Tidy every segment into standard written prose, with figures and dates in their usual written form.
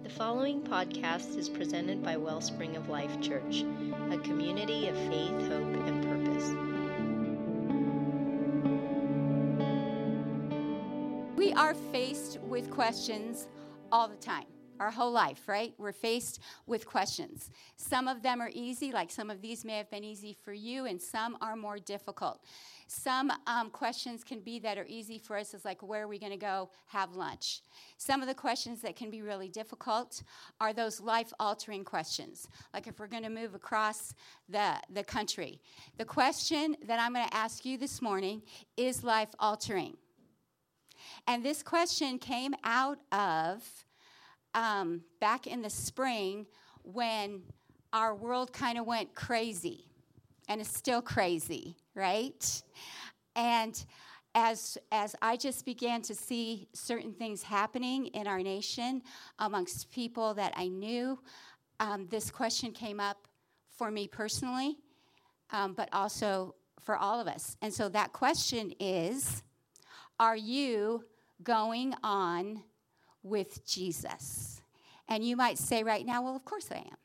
The following podcast is presented by Wellspring of Life Church, a community of faith, hope, and purpose. We are faced with questions all the time, our whole life, right? We're faced with questions. Some of them are easy, like some of these may have been easy for you, and some are more difficult. Some questions can be that are easy for us is like, where are we going to go have lunch? Some of the questions that can be really difficult are those life-altering questions, like if we're going to move across the country. The question that I'm going to ask you this morning is life-altering. And this question came out of back in the spring when our world kind of went crazy, and it's still crazy, right? And as I just began to see certain things happening in our nation amongst people that I knew, this question came up for me personally, but also for all of us. And so that question is, are you going on with Jesus? And you might say right now, well, of course I am.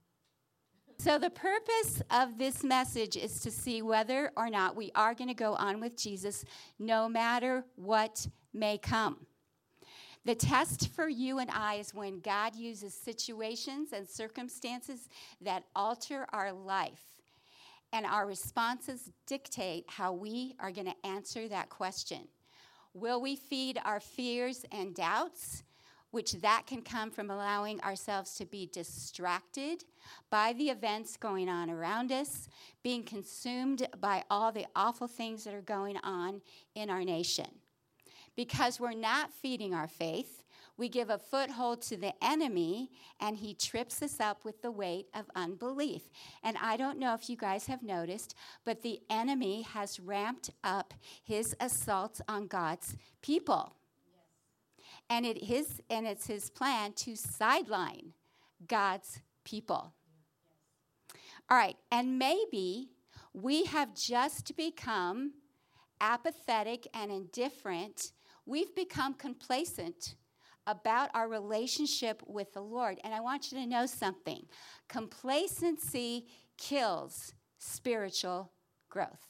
So the purpose of this message is to see whether or not we are going to go on with Jesus no matter what may come. The test for you and I is when God uses situations and circumstances that alter our life. And our responses dictate how we are going to answer that question. Will we feed our fears and doubts, which that can come from allowing ourselves to be distracted by the events going on around us, being consumed by all the awful things that are going on in our nation? Because we're not feeding our faith, we give a foothold to the enemy, and he trips us up with the weight of unbelief. And I don't know if you guys have noticed, but the enemy has ramped up his assaults on God's people. And it's his plan to sideline God's people. All right, and maybe we have just become apathetic and indifferent. We've become complacent about our relationship with the Lord. And I want you to know something. Complacency kills spiritual growth.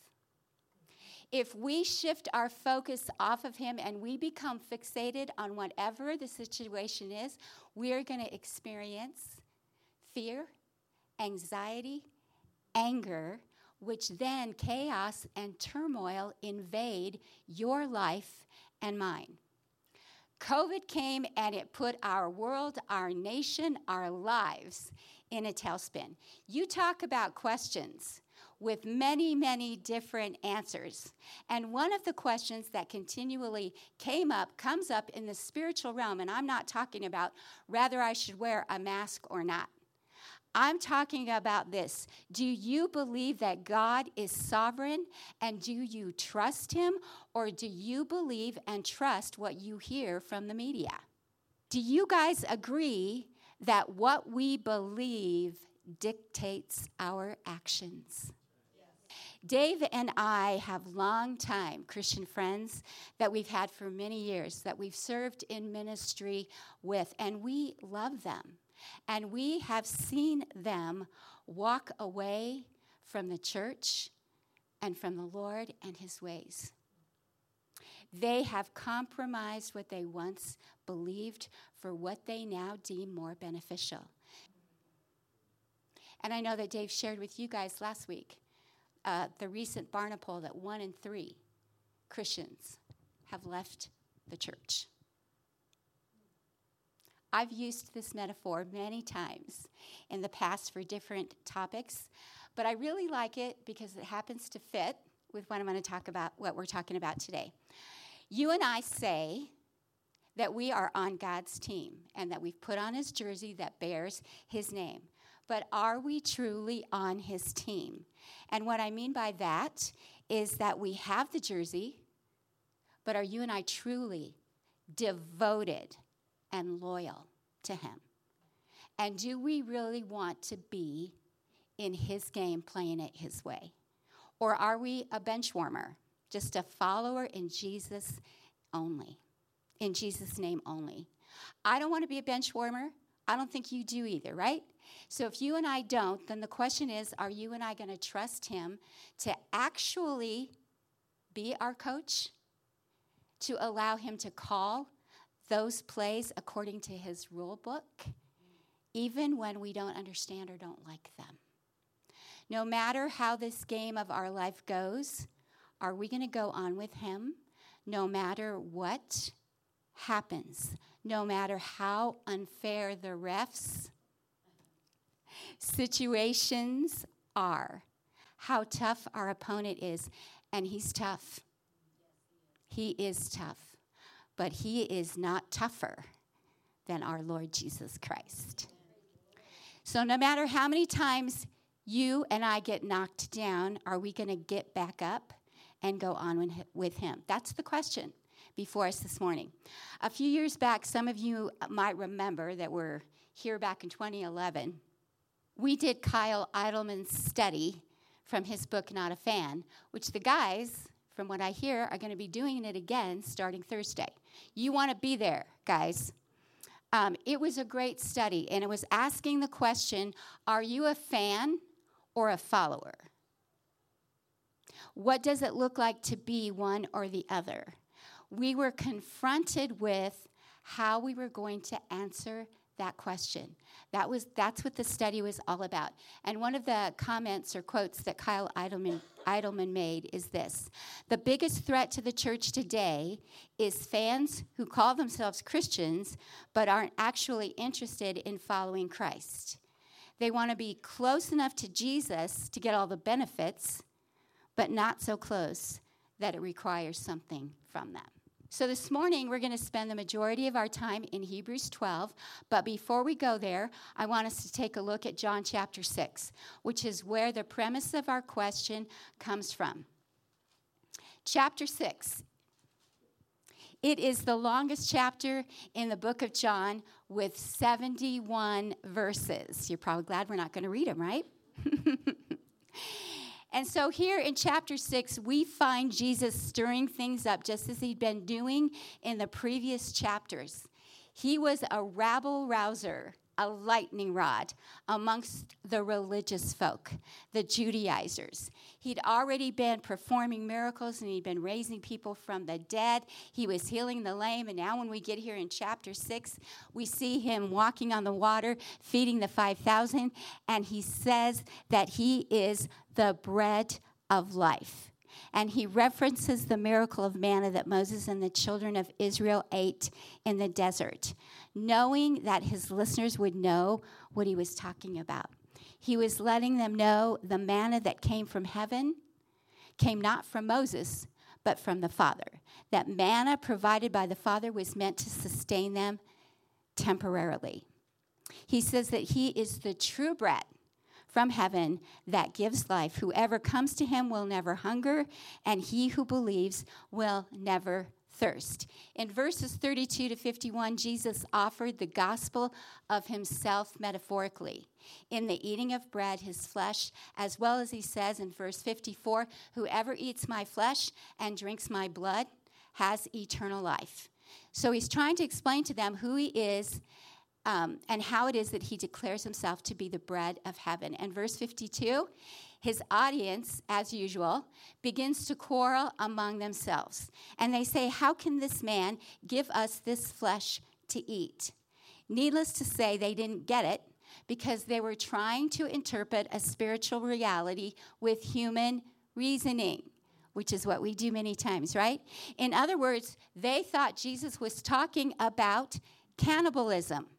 If we shift our focus off of him and we become fixated on whatever the situation is, we're going to experience fear, anxiety, anger, which then chaos and turmoil invade your life and mine. COVID came and it put our world, our nation, our lives in a tailspin. You talk about questions with many, many different answers. And one of the questions that continually comes up in the spiritual realm, and I'm not talking about whether I should wear a mask or not. I'm talking about this. Do you believe that God is sovereign, and do you trust him, or do you believe and trust what you hear from the media? Do you guys agree that what we believe dictates our actions? Dave and I have long-time Christian friends that we've had for many years, that we've served in ministry with, and we love them. And we have seen them walk away from the church and from the Lord and his ways. They have compromised what they once believed for what they now deem more beneficial. And I know that Dave shared with you guys last week the recent Barna poll that 1 in 3 Christians have left the church. I've used this metaphor many times in the past for different topics, but I really like it because it happens to fit with what I'm going to talk about, what we're talking about today. You and I say that we are on God's team and that we've put on his jersey that bears his name. But are we truly on his team? And what I mean by that is that we have the jersey, but are you and I truly devoted and loyal to him? And do we really want to be in his game, playing it his way? Or are we a bench warmer, just a follower in Jesus only, in Jesus' name only? I don't want to be a bench warmer. I don't think you do either, right? So if you and I don't, then the question is, are you and I going to trust him to actually be our coach, to allow him to call those plays according to his rule book, even when we don't understand or don't like them? No matter how this game of our life goes, are we going to go on with him no matter what happens, no matter how unfair the refs' situations are, how tough our opponent is? And he's tough. He is tough. But he is not tougher than our Lord Jesus Christ. So no matter how many times you and I get knocked down, are we going to get back up and go on with him? That's the question before us this morning. A few years back, some of you might remember that were here back in 2011. We did Kyle Idleman's study from his book, Not a Fan, which the guys, from what I hear, are going to be doing it again starting Thursday. You want to be there, guys. It was a great study, and it was asking the question, are you a fan or a follower? What does it look like to be one or the other? We were confronted with how we were going to answer that question. That's what the study was all about. And one of the comments or quotes that Kyle Idleman made is this: the biggest threat to the church today is fans who call themselves Christians but aren't actually interested in following Christ. They want to be close enough to Jesus to get all the benefits, but not so close that it requires something from them. So this morning, we're going to spend the majority of our time in Hebrews 12. But before we go there, I want us to take a look at John chapter 6, which is where the premise of our question comes from. Chapter 6. It is the longest chapter in the book of John with 71 verses. You're probably glad we're not going to read them, right? And so here in chapter 6, we find Jesus stirring things up just as he'd been doing in the previous chapters. He was a rabble-rouser, a lightning rod amongst the religious folk, the Judaizers. He'd already been performing miracles, and he'd been raising people from the dead. He was healing the lame, and now when we get here in chapter 6, we see him walking on the water, feeding the 5,000, and he says that he is the bread of life. And he references the miracle of manna that Moses and the children of Israel ate in the desert, knowing that his listeners would know what he was talking about. He was letting them know the manna that came from heaven came not from Moses, but from the Father. That manna provided by the Father was meant to sustain them temporarily. He says that he is the true bread from heaven that gives life. Whoever comes to him will never hunger, and he who believes will never thirst. In verses 32 to 51, Jesus offered the gospel of himself metaphorically in the eating of bread, his flesh, as well as he says in verse 54, whoever eats my flesh and drinks my blood has eternal life. So he's trying to explain to them who he is and how it is that he declares himself to be the bread of heaven. And verse 52, his audience, as usual, begins to quarrel among themselves. And they say, how can this man give us this flesh to eat? Needless to say, they didn't get it because they were trying to interpret a spiritual reality with human reasoning, which is what we do many times, right? In other words, they thought Jesus was talking about cannibalism.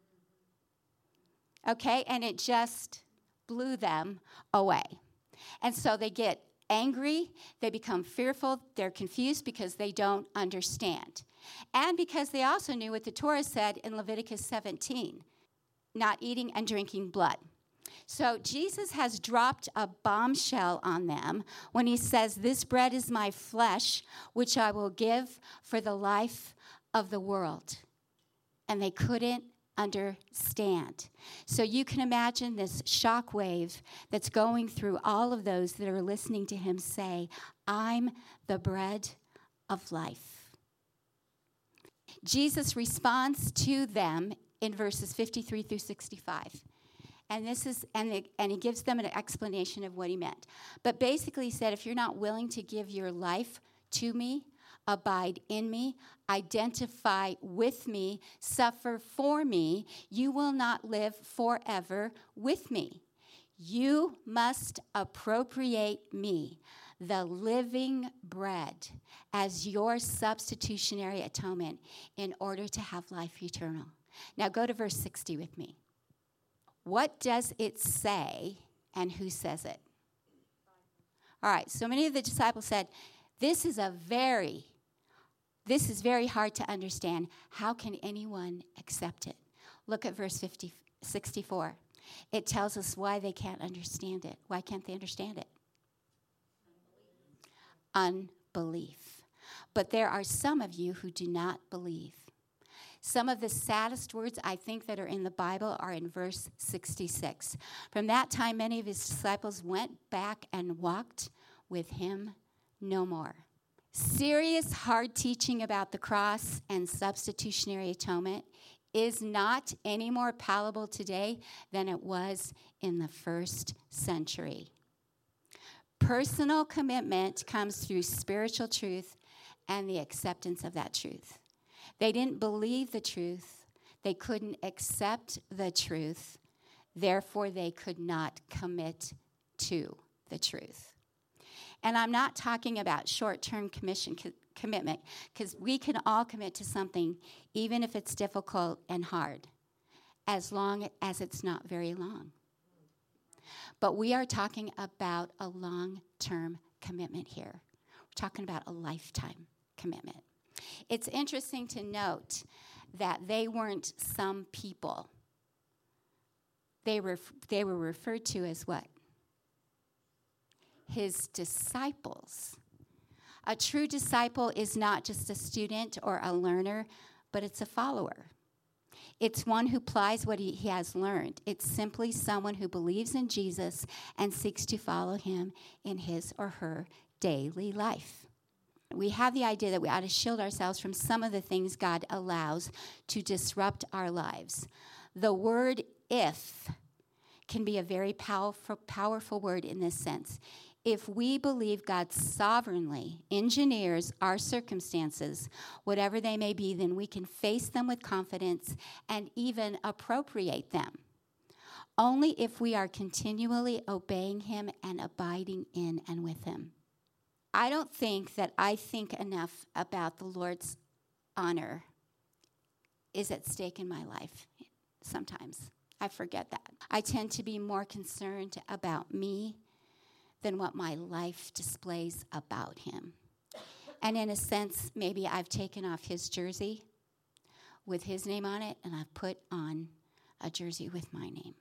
Okay, and it just blew them away. And so they get angry, they become fearful, they're confused because they don't understand. And because they also knew what the Torah said in Leviticus 17, not eating and drinking blood. So Jesus has dropped a bombshell on them when he says, this bread is my flesh, which I will give for the life of the world. And they couldn't understand. So you can imagine this shockwave that's going through all of those that are listening to him say, I'm the bread of life. Jesus responds to them in verses 53 through 65. And this is, and he gives them an explanation of what he meant. But basically he said, if you're not willing to give your life to me, abide in me, identify with me, suffer for me, you will not live forever with me. You must appropriate me, the living bread, as your substitutionary atonement in order to have life eternal. Now go to verse 60 with me. What does it say, and who says it? All right, so many of the disciples said, this is very hard to understand. How can anyone accept it? Look at verse 64. It tells us why they can't understand it. Why can't they understand it? Unbelief. But there are some of you who do not believe. Some of the saddest words I think that are in the Bible are in verse 66. From that time, many of his disciples went back and walked with him no more. Serious, hard teaching about the cross and substitutionary atonement is not any more palatable today than it was in the first century. Personal commitment comes through spiritual truth and the acceptance of that truth. They didn't believe the truth. They couldn't accept the truth. Therefore, they could not commit to the truth. And I'm not talking about short-term commitment, because we can all commit to something, even if it's difficult and hard, as long as it's not very long. But we are talking about a long-term commitment here. We're talking about a lifetime commitment. It's interesting to note that they weren't some people. They were referred to as what? His disciples. A true disciple is not just a student or a learner, but it's a follower. It's one who applies what he has learned. It's simply someone who believes in Jesus and seeks to follow him in his or her daily life. We have the idea that we ought to shield ourselves from some of the things God allows to disrupt our lives. The word if can be a very powerful word in this sense. If we believe God sovereignly engineers our circumstances, whatever they may be, then we can face them with confidence and even appropriate them. Only if we are continually obeying him and abiding in and with him. I don't think that I think enough about the Lord's honor is at stake in my life. Sometimes I forget that. I tend to be more concerned about me than what my life displays about him. And in a sense, maybe I've taken off his jersey with his name on it, and I've put on a jersey with my name.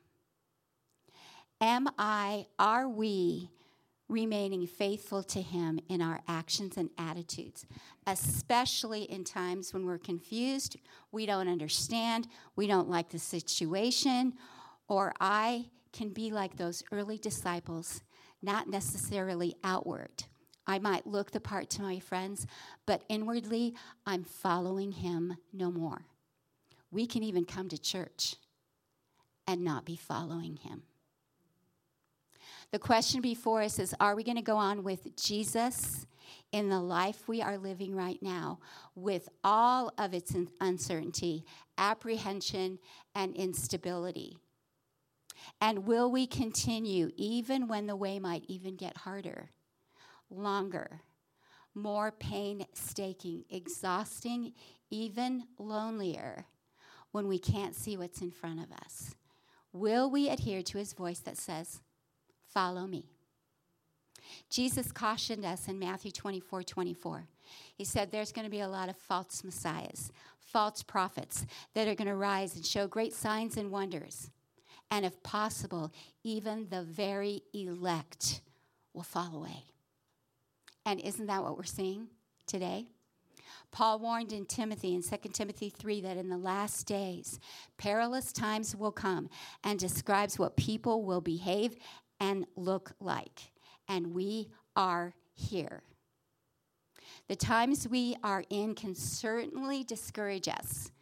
Are we remaining faithful to him in our actions and attitudes, especially in times when we're confused, we don't understand, we don't like the situation, or I can be like those early disciples, not necessarily outward. I might look the part to my friends, but inwardly, I'm following him no more. We can even come to church and not be following him. The question before us is, are we going to go on with Jesus in the life we are living right now with all of its uncertainty, apprehension, and instability? And will we continue even when the way might even get harder, longer, more painstaking, exhausting, even lonelier when we can't see what's in front of us? Will we adhere to his voice that says, follow me? Jesus cautioned us in Matthew 24:24. He said there's going to be a lot of false messiahs, false prophets that are going to rise and show great signs and wonders. And if possible, even the very elect will fall away. And isn't that what we're seeing today? Paul warned in Timothy, in 2 Timothy 3, that in the last days, perilous times will come, and describes what people will behave and look like. And we are here. The times we are in can certainly discourage us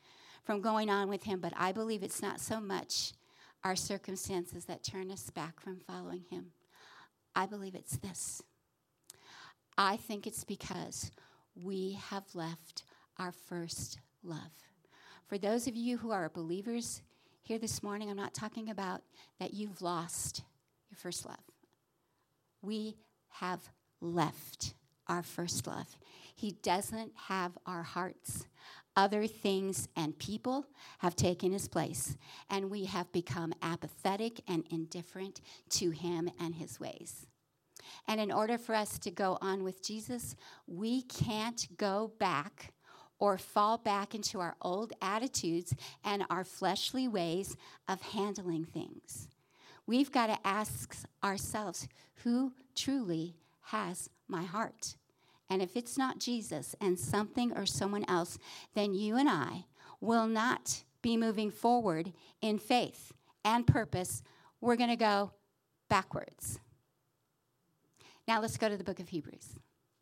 from going on with him, but I believe it's not so much our circumstances that turn us back from following him. I believe it's this. I think it's because we have left our first love. For those of you who are believers here this morning, I'm not talking about that you've lost your first love. We have left our first love. He doesn't have our hearts. Other things and people have taken his place, and we have become apathetic and indifferent to him and his ways. And in order for us to go on with Jesus, we can't go back or fall back into our old attitudes and our fleshly ways of handling things. We've got to ask ourselves, who truly has my heart? And if it's not Jesus and something or someone else, then you and I will not be moving forward in faith and purpose. We're going to go backwards. Now let's go to the book of Hebrews.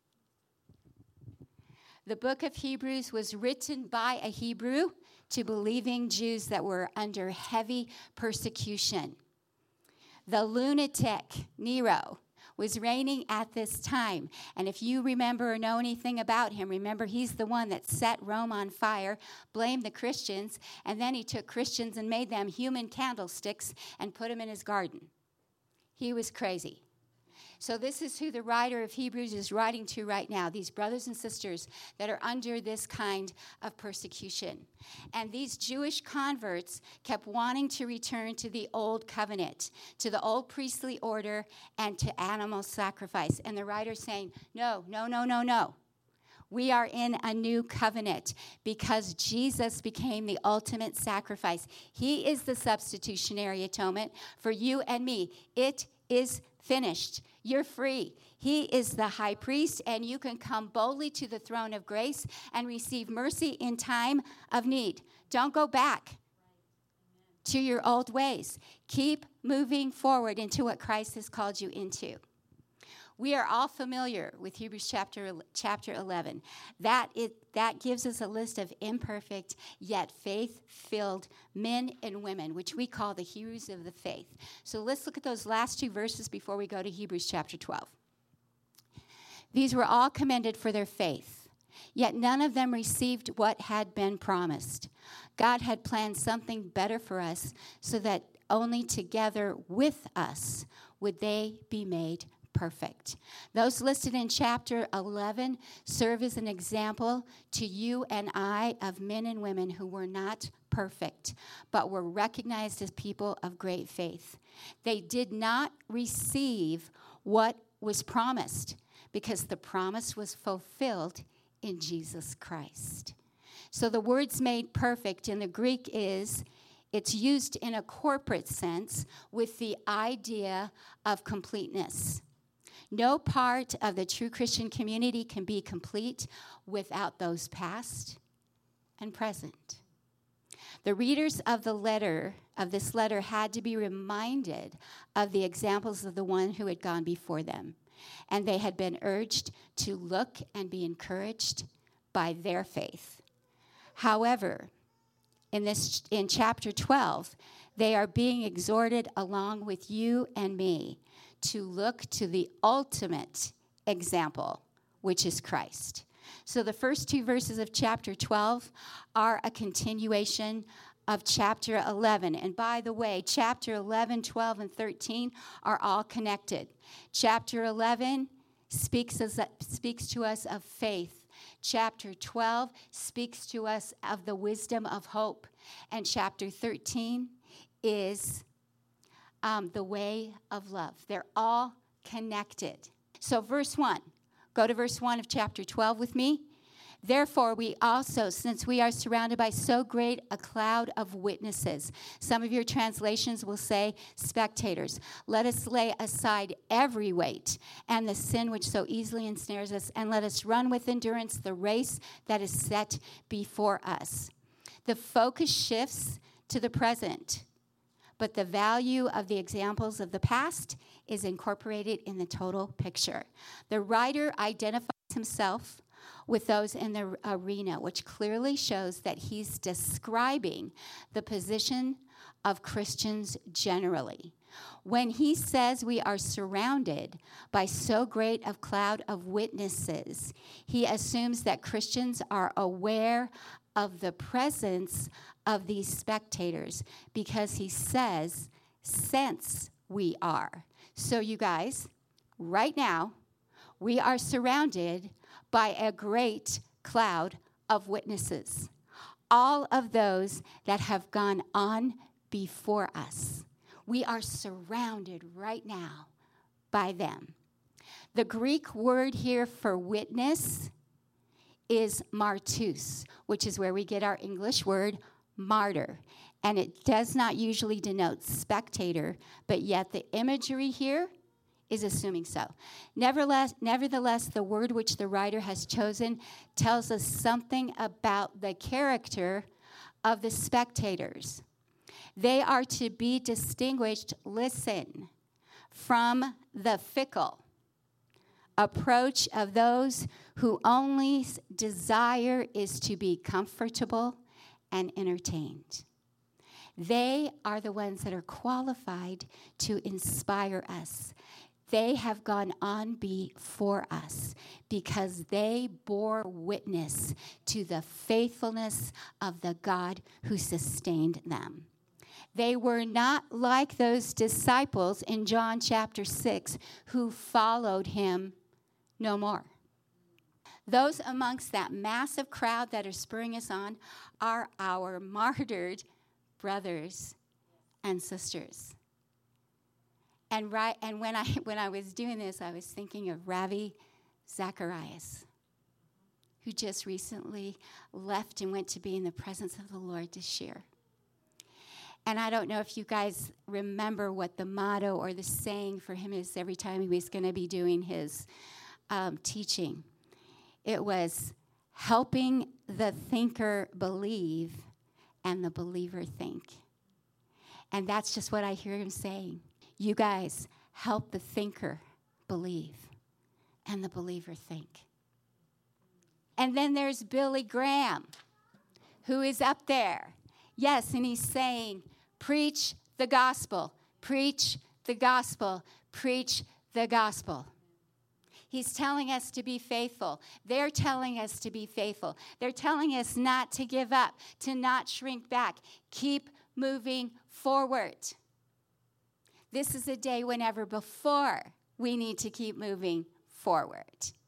The book of Hebrews was written by a Hebrew to believing Jews that were under heavy persecution. The lunatic Nero was reigning at this time. And if you remember or know anything about him, remember he's the one that set Rome on fire, blamed the Christians, and then he took Christians and made them human candlesticks and put them in his garden. He was crazy. So this is who the writer of Hebrews is writing to right now, these brothers and sisters that are under this kind of persecution. And these Jewish converts kept wanting to return to the old covenant, to the old priestly order, and to animal sacrifice. And the writer's saying, no. We are in a new covenant because Jesus became the ultimate sacrifice. He is the substitutionary atonement for you and me. It is finished. You're free. He is the high priest, and you can come boldly to the throne of grace and receive mercy in time of need. Don't go back to your old ways. Keep moving forward into what Christ has called you into. We are all familiar with Hebrews chapter 11. That gives us a list of imperfect yet faith-filled men and women, which we call the heroes of the faith. So let's look at those last two verses before we go to Hebrews chapter 12. These were all commended for their faith, yet none of them received what had been promised. God had planned something better for us so that only together with us would they be made perfect. Those listed in chapter 11 serve as an example to you and I of men and women who were not perfect, but were recognized as people of great faith. They did not receive what was promised because the promise was fulfilled in Jesus Christ. So the words made perfect in the Greek it's used in a corporate sense with the idea of completeness. No part of the true Christian community can be complete without those past and present. The readers of this letter had to be reminded of the examples of the one who had gone before them, and they had been urged to look and be encouraged by their faith. However, in chapter 12, they are being exhorted along with you and me to look to the ultimate example, which is Christ. So the first two verses of chapter 12 are a continuation of chapter 11. And by the way, chapter 11, 12, and 13 are all connected. Chapter 11 speaks to us of faith. Chapter 12 speaks to us of the wisdom of hope. And chapter 13 is the way of love. They're all connected. So verse 1, go to verse 1 of chapter 12 with me. Therefore, we also, since we are surrounded by so great a cloud of witnesses, some of your translations will say spectators, let us lay aside every weight and the sin which so easily ensnares us, and let us run with endurance the race that is set before us. The focus shifts to the present, but the value of the examples of the past is incorporated in the total picture. The writer identifies himself with those in the arena, which clearly shows that he's describing the position of Christians generally. When he says we are surrounded by so great a cloud of witnesses, he assumes that Christians are aware of the presence of these spectators, because he says, since we are. So you guys, right now, we are surrounded by a great cloud of witnesses. All of those that have gone on before us. We are surrounded right now by them. The Greek word here for witness is martus, which is where we get our English word martyr. And it does not usually denote spectator, but yet the imagery here is assuming so. Nevertheless, the word which the writer has chosen tells us something about the character of the spectators. They are to be distinguished, listen, from the fickle approach of those who only desire is to be comfortable and entertained. They are the ones that are qualified to inspire us. They have gone on before us because they bore witness to the faithfulness of the God who sustained them. They were not like those disciples in John chapter 6 who followed him no more. Those amongst that massive crowd that are spurring us on are our martyred brothers and sisters. And when I was doing this, I was thinking of Ravi Zacharias, who just recently left and went to be in the presence of the Lord to share. And I don't know if you guys remember what the motto or the saying for him is every time he was going to be doing his teaching. It was helping the thinker believe and the believer think. And that's just what I hear him saying. You guys help the thinker believe and the believer think. And then there's Billy Graham, who is up there. Yes, and he's saying, preach the gospel, preach the gospel, preach the gospel. He's telling us to be faithful. They're telling us to be faithful. They're telling us not to give up, to not shrink back. Keep moving forward. This is a day whenever before we need to keep moving forward.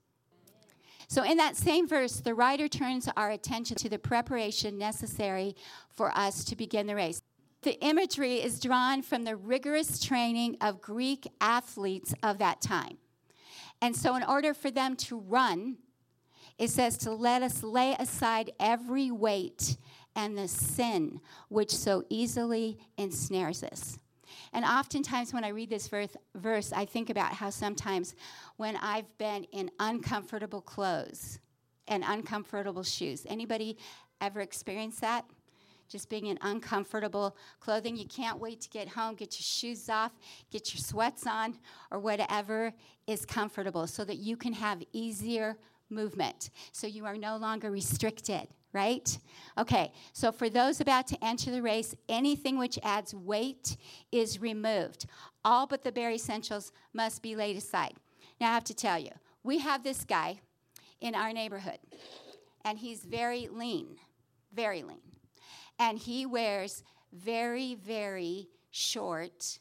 So in that same verse, the writer turns our attention to the preparation necessary for us to begin the race. The imagery is drawn from the rigorous training of Greek athletes of that time. And so in order for them to run, it says to let us lay aside every weight and the sin which so easily ensnares us. And oftentimes when I read this verse, I think about how sometimes when I've been in uncomfortable clothes and uncomfortable shoes. Anybody ever experienced that? Just being in uncomfortable clothing. You can't wait to get home, get your shoes off, get your sweats on, or whatever is comfortable so that you can have easier movement. So you are no longer restricted, right? Okay, so for those about to enter the race, anything which adds weight is removed. All but the bare essentials must be laid aside. Now I have to tell you, we have this guy in our neighborhood, and he's very lean, very lean. And he wears very, very short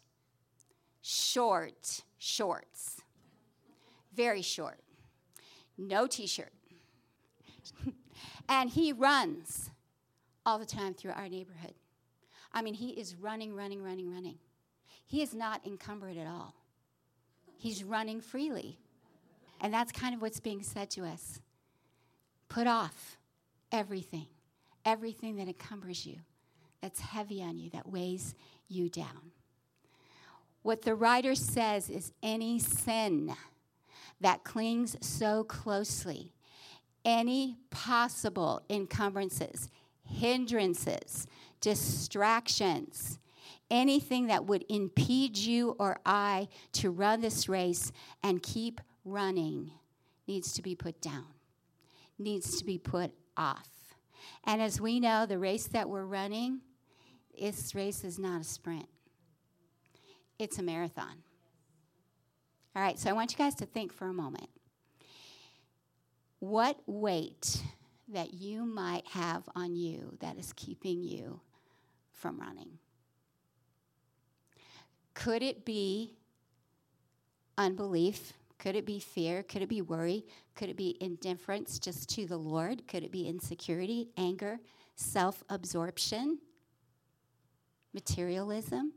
shorts. Very short. No t-shirt. And he runs all the time through our neighborhood. I mean, he is running. He is not encumbered at all. He's running freely. And that's kind of what's being said to us. Put off everything that encumbers you, that's heavy on you, that weighs you down. What the writer says is any sin that clings so closely, any possible encumbrances, hindrances, distractions, anything that would impede you or I to run this race and keep running needs to be put down, needs to be put off. And as we know, the race that we're running, this race is not a sprint. It's a marathon. All right, so I want you guys to think for a moment. What weight that you might have on you that is keeping you from running? Could it be unbelief? Could it be fear? Could it be worry? Could it be indifference just to the Lord? Could it be insecurity, anger, self-absorption, materialism,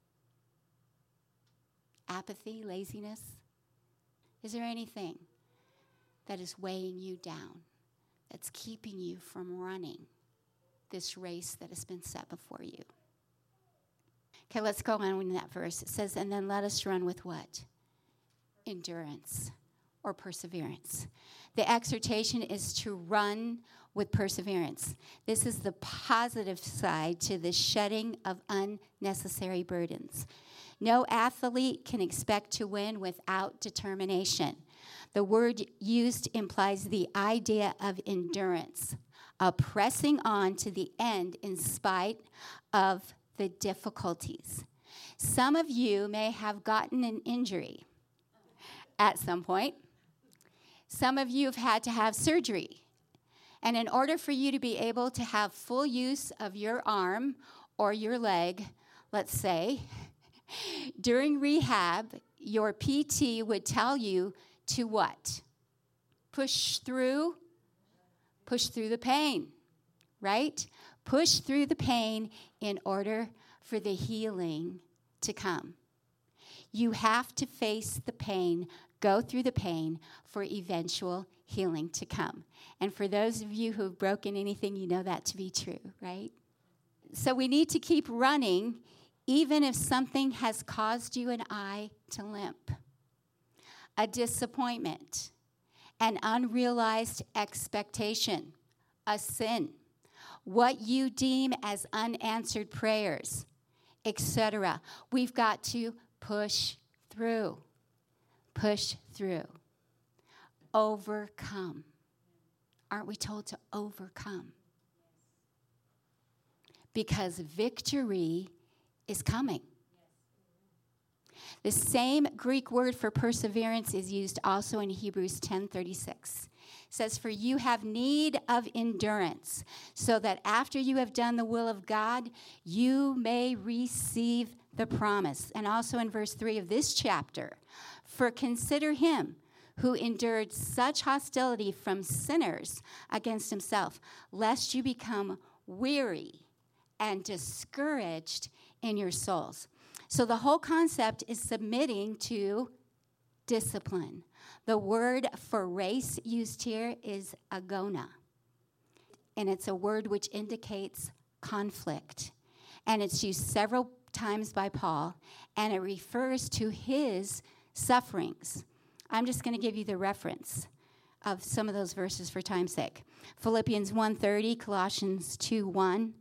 apathy, laziness? Is there anything that is weighing you down, that's keeping you from running this race that has been set before you? Okay, let's go on in that verse. It says, and then let us run with what? Endurance or perseverance. The exhortation is to run with perseverance. This is the positive side to the shedding of unnecessary burdens. No athlete can expect to win without determination. The word used implies the idea of endurance, a pressing on to the end in spite of the difficulties. Some of you may have gotten an injury at some point. Some of you have had to have surgery. And in order for you to be able to have full use of your arm or your leg, let's say, during rehab, your PT would tell you to what? Push through the pain, right? Push through the pain in order for the healing to come. You have to face the pain, go through the pain for eventual healing to come. And for those of you who have broken anything, you know that to be true, right? So we need to keep running even if something has caused you and I to limp. A disappointment, an unrealized expectation, a sin, what you deem as unanswered prayers, etc. We've got to push through. Push through. Overcome. Aren't we told to overcome? Because victory is coming. The same Greek word for perseverance is used also in Hebrews 10:36. It says, for you have need of endurance, so that after you have done the will of God, you may receive the promise. And also in verse 3 of this chapter, for consider him who endured such hostility from sinners against himself, lest you become weary and discouraged in your souls. So the whole concept is submitting to discipline. The word for race used here is agona. And it's a word which indicates conflict. And it's used several times by Paul, and it refers to his sufferings. I'm just going to give you the reference of some of those verses for time's sake. Philippians 1:30, Colossians 2:1,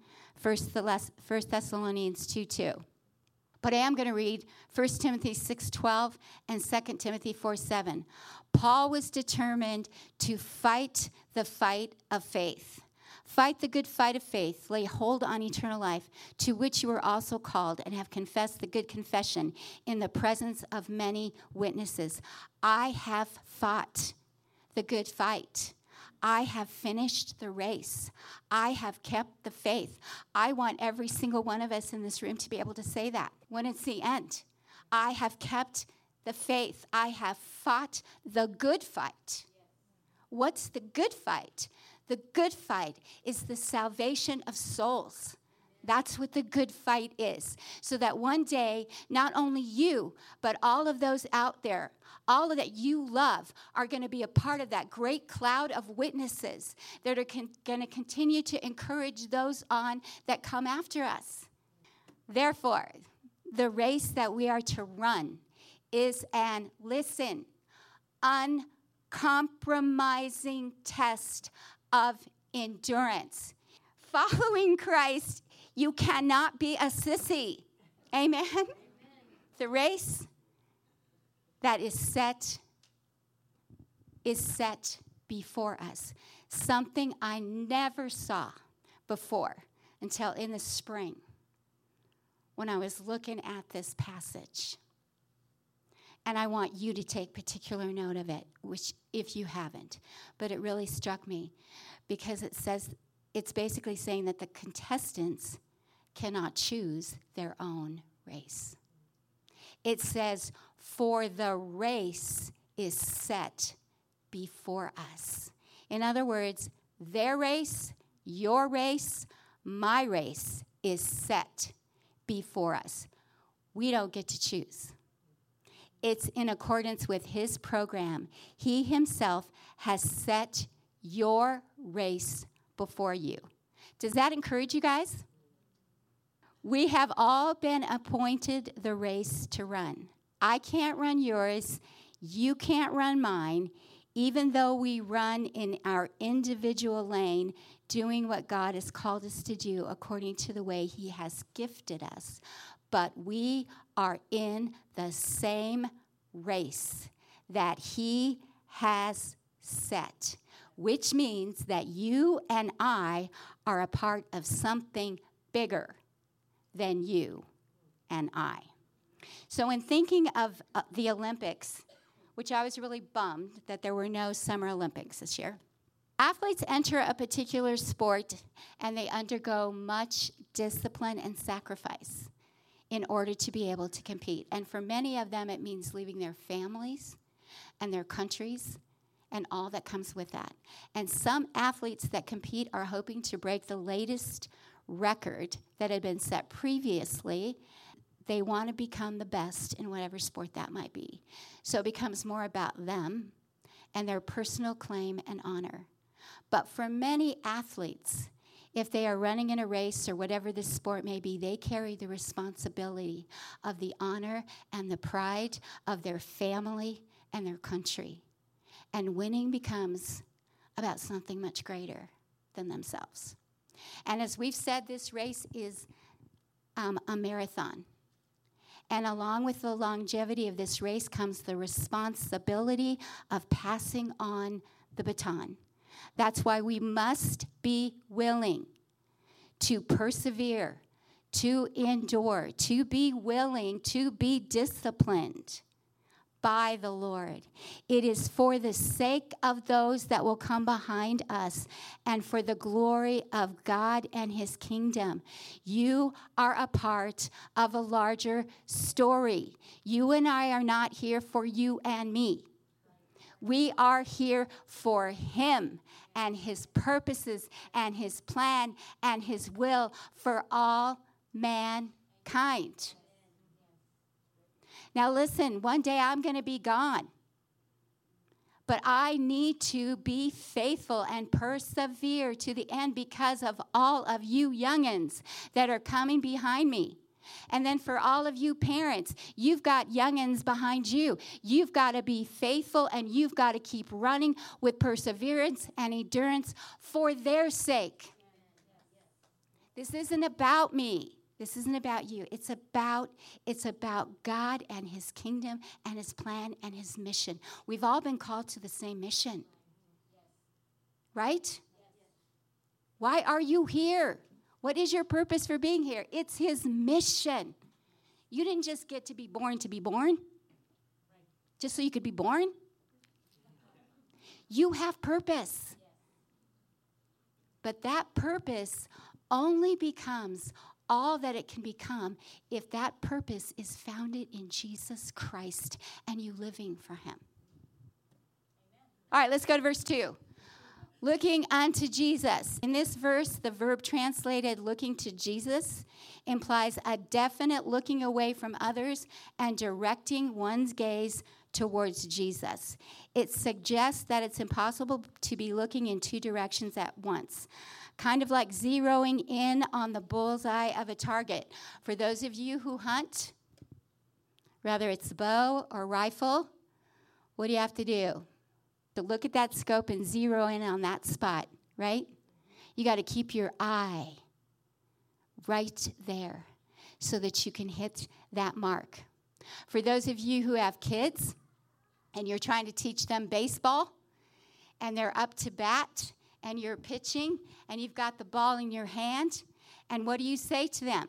1 Thessalonians 2:2. But I am going to read 1 Timothy 6:12 and 2 Timothy 4:7. Paul was determined to fight the fight of faith. Fight the good fight of faith. Lay hold on eternal life, to which you are also called, and have confessed the good confession in the presence of many witnesses. I have fought the good fight. I have finished the race. I have kept the faith. I want every single one of us in this room to be able to say that when it's the end. I have kept the faith. I have fought the good fight. What's the good fight? The good fight is the salvation of souls. That's what the good fight is. So that one day, not only you, but all of those out there, all of that you love, are going to be a part of that great cloud of witnesses that are going to continue to encourage those on that come after us. Therefore, the race that we are to run is an, listen, uncompromising test of endurance. Following Christ, you cannot be a sissy. Amen? Amen. The race that is set before us. something I never saw before until in the spring when I was looking at this passage. And I want you to take particular note of it, which if you haven't. But it really struck me because it says, it's basically saying that the contestants cannot choose their own race. It says, for the race is set before us. In other words, their race, your race, my race is set before us. We don't get to choose. It's in accordance with his program. He himself has set your race before you. Does that encourage you guys? We have all been appointed the race to run. I can't run yours. You can't run mine, even though we run in our individual lane, doing what God has called us to do according to the way he has gifted us. But we are in the same race that he has set, which means that you and I are a part of something bigger than you and I. So in thinking of the Olympics, which I was really bummed that there were no Summer Olympics this year, athletes enter a particular sport and they undergo much discipline and sacrifice in order to be able to compete. And for many of them, it means leaving their families and their countries and all that comes with that. And some athletes that compete are hoping to break the latest record that had been set previously. They want to become the best in whatever sport that might be. So it becomes more about them and their personal claim and honor. But for many athletes, if they are running in a race or whatever the sport may be, they carry the responsibility of the honor and the pride of their family and their country. And winning becomes about something much greater than themselves. And as we've said, this race is a marathon. And along with the longevity of this race comes the responsibility of passing on the baton. That's why we must be willing to persevere, to endure, to be willing, to be disciplined by the Lord. It is for the sake of those that will come behind us and for the glory of God and his kingdom. You are a part of a larger story. You and I are not here for you and me. We are here for him and his purposes and his plan and his will for all mankind. Now listen, one day I'm going to be gone. But I need to be faithful and persevere to the end because of all of you youngins that are coming behind me. And then for all of you parents, you've got youngins behind you. You've got to be faithful and you've got to keep running with perseverance and endurance for their sake. This isn't about me. This isn't about you. It's about God and his kingdom and his plan and his mission. We've all been called to the same mission. Right? Why are you here? What is your purpose for being here? It's his mission. You didn't just get to be born just so you could be born. You have purpose. But that purpose only becomes all that it can become if that purpose is founded in Jesus Christ and you living for him. All right, let's go to verse 2. Looking unto Jesus. In this verse, the verb translated looking to Jesus implies a definite looking away from others and directing one's gaze towards Jesus. It suggests that it's impossible to be looking in two directions at once, kind of like zeroing in on the bullseye of a target. For those of you who hunt, whether it's bow or rifle, what do you have to do? To look at that scope and zero in on that spot, right? You got to keep your eye right there so that you can hit that mark. For those of you who have kids and you're trying to teach them baseball and they're up to bat and you're pitching and you've got the ball in your hand. And what do you say to them?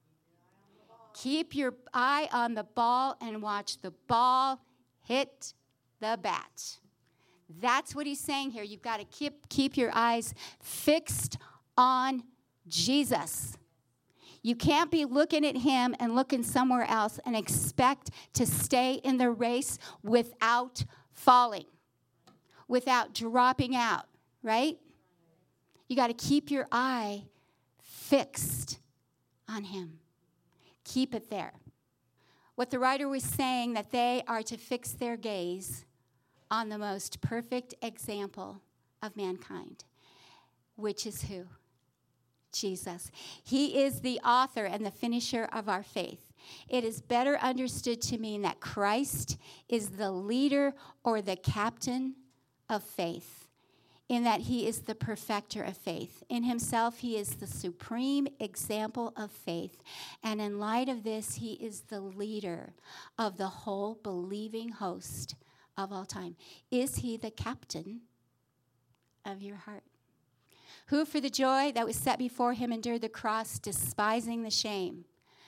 Keep your eye on the ball and watch the ball hit the bat. That's what he's saying here. You've got to keep your eyes fixed on Jesus. You can't be looking at him and looking somewhere else and expect to stay in the race without falling, without dropping out, right? You got to keep your eye fixed on him. Keep it there. What the writer was saying, that they are to fix their gaze on the most perfect example of mankind, which is who? Jesus. He is the author and the finisher of our faith. It is better understood to mean that Christ is the leader or the captain of faith, in that he is the perfecter of faith. In himself, he is the supreme example of faith. And in light of this, he is the leader of the whole believing host of all time. Is he the captain of your heart? Who for the joy that was set before him endured the cross, despising the shame.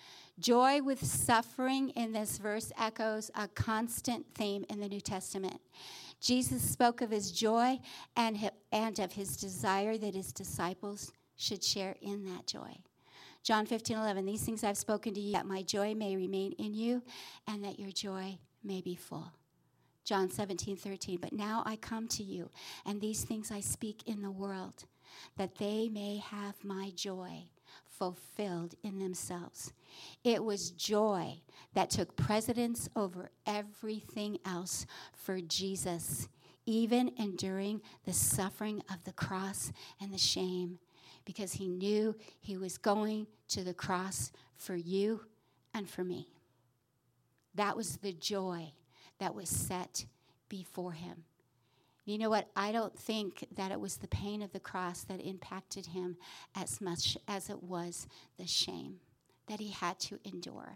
Joy with suffering in this verse echoes a constant theme in the New Testament. Jesus spoke of his joy and of his desire that his disciples should share in that joy. John 15:11, these things I've spoken to you, that my joy may remain in you and that your joy may be full. John 17:13, but now I come to you, and these things I speak in the world, that they may have my joy fulfilled in themselves. It was joy that took precedence over everything else for Jesus, even enduring the suffering of the cross and the shame, because he knew he was going to the cross for you and for me. That was the joy that was set before him. You know what? I don't think that it was the pain of the cross that impacted him as much as it was the shame that he had to endure.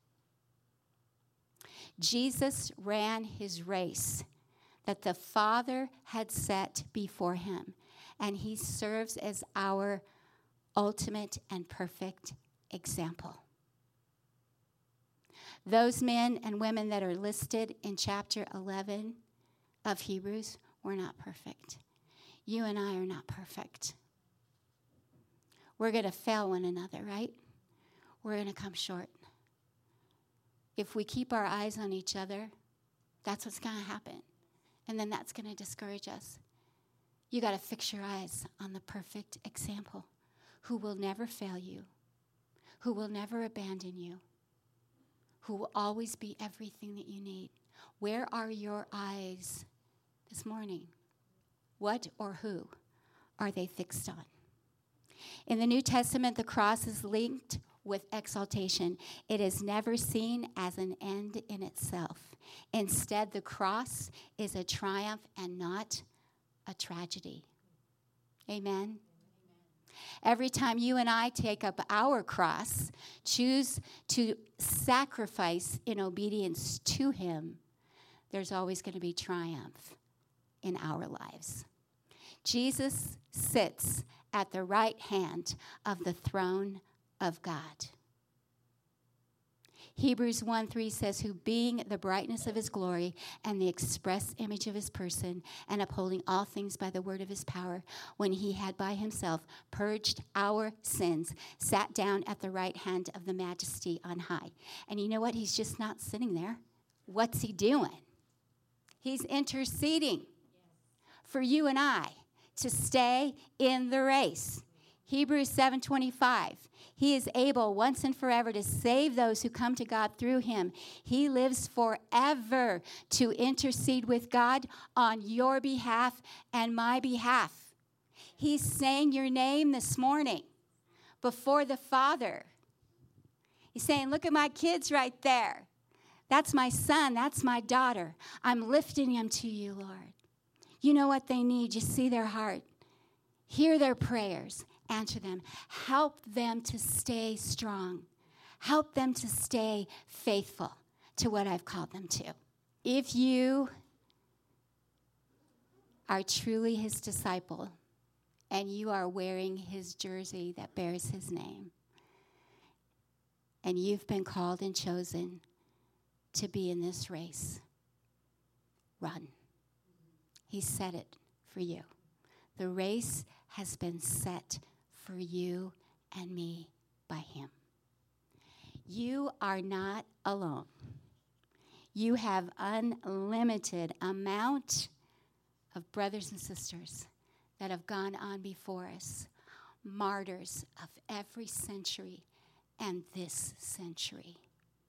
Jesus ran his race that the Father had set before him, and he serves as our ultimate and perfect example. Those men and women that are listed in chapter 11 of Hebrews, we're not perfect. You and I are not perfect. We're going to fail one another, right? We're going to come short. If we keep our eyes on each other, that's what's going to happen. And then that's going to discourage us. You got to fix your eyes on the perfect example, who will never fail you, who will never abandon you, who will always be everything that you need. Where are your eyes this morning? What or who are they fixed on? In the New Testament, the cross is linked with exaltation. It is never seen as an end in itself. Instead, the cross is a triumph and not a tragedy. Amen? Every time you and I take up our cross, choose to sacrifice in obedience to him, there's always going to be triumph in our lives. Jesus sits at the right hand of the throne of God. Hebrews 1:3 says, who being the brightness of his glory and the express image of his person, and upholding all things by the word of his power, when he had by himself purged our sins, sat down at the right hand of the majesty on high. And you know what? He's just not sitting there. What's he doing? He's interceding for you and I to stay in the race. Hebrews 7:25. He is able once and forever to save those who come to God through him. He lives forever to intercede with God on your behalf and my behalf. He's saying your name this morning before the Father. He's saying, look at my kids right there. That's my son. That's my daughter. I'm lifting them to you, Lord. You know what they need. You see their heart. Hear their prayers. Answer them. Help them to stay strong. Help them to stay faithful to what I've called them to. If you are truly his disciple, and you are wearing his jersey that bears his name. And you've been called and chosen to be in this race. Run. He set it for you. The race has been set for you and me by him. You are not alone. You have unlimited amount of brothers and sisters that have gone on before us, martyrs of every century and this century,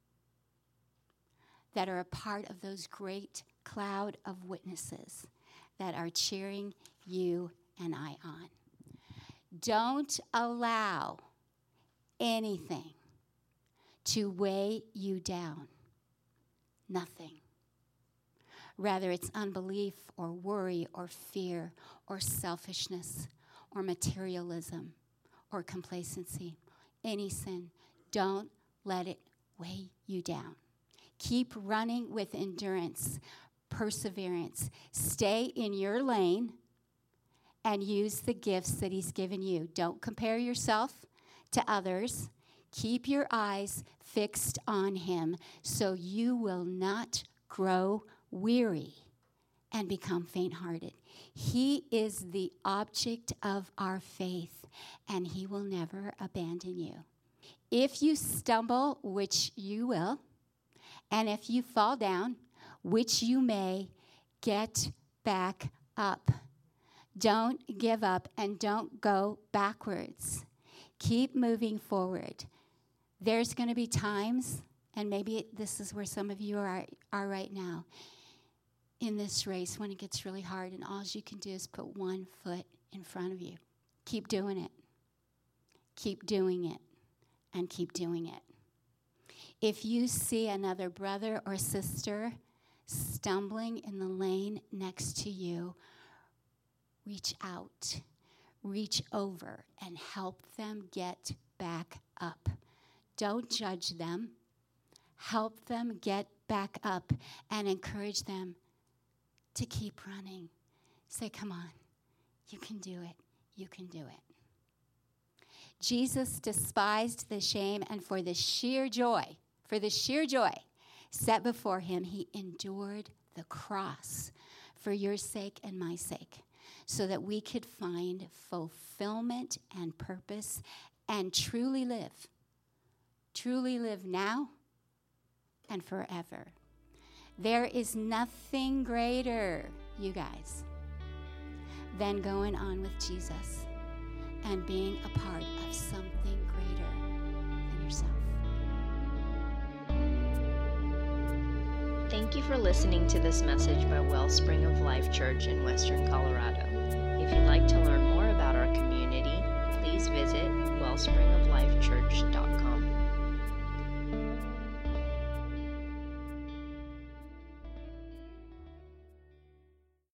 that are a part of those great cloud of witnesses that are cheering you and I on. Don't allow anything to weigh you down. Nothing. Rather, it's unbelief or worry or fear or selfishness or materialism or complacency. Any sin. Don't let it weigh you down. Keep running with endurance, perseverance. Stay in your lane and use the gifts that he's given you. Don't compare yourself to others. Keep your eyes fixed on him so you will not grow weary and become faint-hearted. He is the object of our faith, and he will never abandon you. If you stumble, which you will, and if you fall down, which you may, get back up. Don't give up and don't go backwards. Keep moving forward. There's going to be times, and maybe this is where some of you are right now, in this race when it gets really hard and all you can do is put one foot in front of you. Keep doing it. Keep doing it. And keep doing it. If you see another brother or sister stumbling in the lane next to you, reach out, reach over, and help them get back up. Don't judge them. Help them get back up and encourage them to keep running. Say, come on, you can do it. You can do it. Jesus despised the shame, and for the sheer joy set before him, he endured the cross for your sake and my sake, so that we could find fulfillment and purpose and truly live now and forever. There is nothing greater, you guys, than going on with Jesus and being a part of something greater than yourself. Thank you for listening to this message by Wellspring of Life Church in Western Colorado. If you'd like to learn more about our community, please visit wellspringoflife.org.